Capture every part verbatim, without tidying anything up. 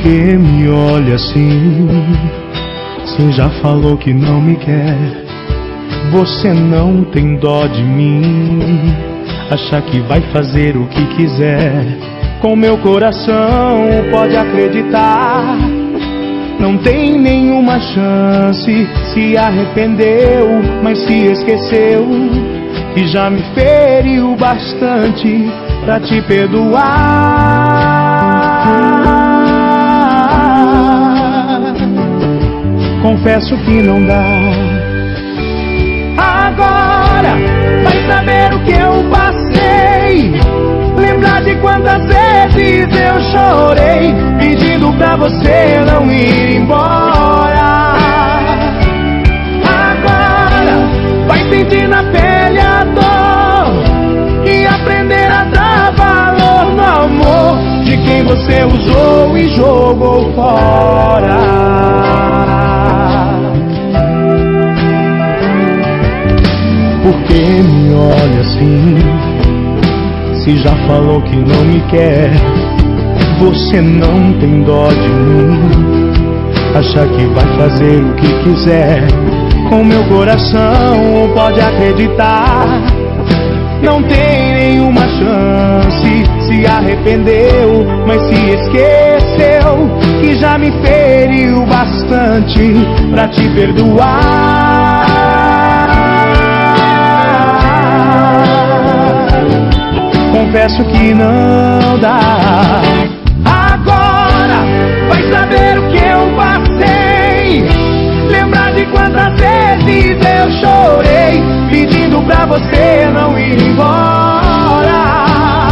que me olha assim? Você já falou que não me quer. Você não tem dó de mim. Acha que vai fazer o que quiser. Com meu coração pode acreditar. Não tem nenhuma chance. Se arrependeu, mas se esqueceu que já me feriu bastante pra te perdoar. Confesso que não dá. Agora vai saber o que eu passei. Lembrar de quantas vezes eu chorei pedindo pra você não ir embora. Agora vai sentir na pele a dor e aprender a dar valor no amor de quem você usou e jogou fora. Por que me olha assim? Se já falou que não me quer. Você não tem dó de mim. Acha que vai fazer o que quiser. Com meu coração pode acreditar. Não tem nenhuma chance. Se arrependeu, mas se esqueceu que já me feriu bastante pra te perdoar. Confesso que não dá. Agora vai saber o que eu passei. Lembrar de quantas vezes eu chorei pedindo pra você não ir embora.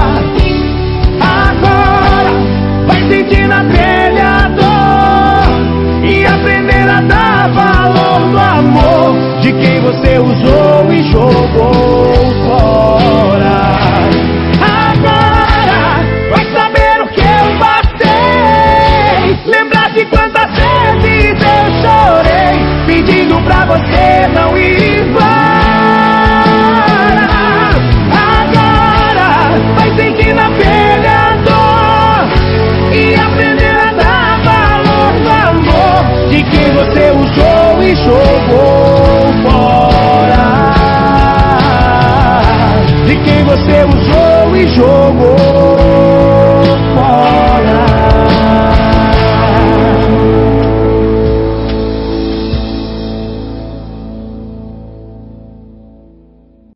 Agora vai sentir na pele a dor e aprender a dar valor no amor de quem você usou e jogou fora. Lembrar de quantas vezes eu chorei pedindo pra você não ir embora. Agora vai sentir na pele a dor e aprender a dar valor no amor de quem você usou e jogou fora. De quem você usou e jogou